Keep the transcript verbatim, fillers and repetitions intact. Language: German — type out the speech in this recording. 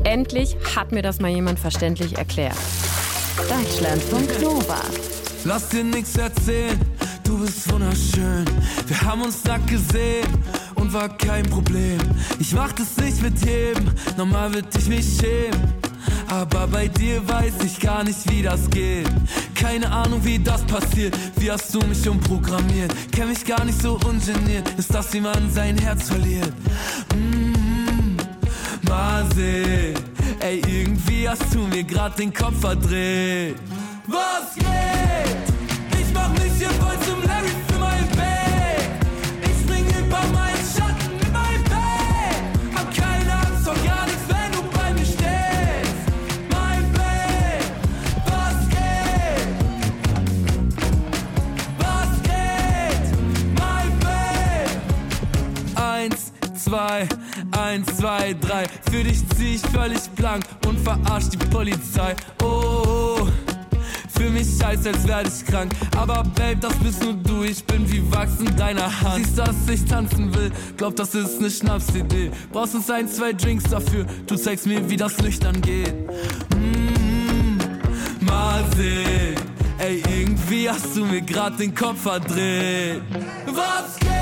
Endlich hat mir das mal jemand verständlich erklärt. Deutschlandfunk Nova. Lass dir nichts erzählen, du bist wunderschön. Wir haben uns nackt gesehen und war kein Problem. Ich mach das nicht mit jedem, normal würd ich mich schämen. Aber bei dir weiß ich gar nicht, wie das geht. Keine Ahnung, wie das passiert. Wie hast du mich umprogrammiert? Kenn mich gar nicht so ungeniert. Ist das, wie man sein Herz verliert? Mm, mal sehen. Ey, irgendwie hast du mir grad den Kopf verdreht. Was geht? Ich mach mich hier voll zum Larry für mein Bett. Ich spring über meinen Schatten in mein Bett. Hab keine Angst vor gar nichts, wenn du bei mir stehst. Mein Bett, was geht? Was geht? Mein Bett. Eins, zwei, eins, zwei, drei. Für dich zieh ich völlig blank und verarsch die Polizei. Oh, oh. Für mich scheiße, als wär ich krank. Aber Babe, das bist nur du. Ich bin wie Wachs in deiner Hand. Siehst, dass ich tanzen will. Glaub, das ist ne Schnapsidee. Brauchst uns ein, zwei Drinks dafür. Du zeigst mir, wie das nüchtern geht. Mm, mal sehen. Ey, irgendwie hast du mir grad den Kopf verdreht. Was geht?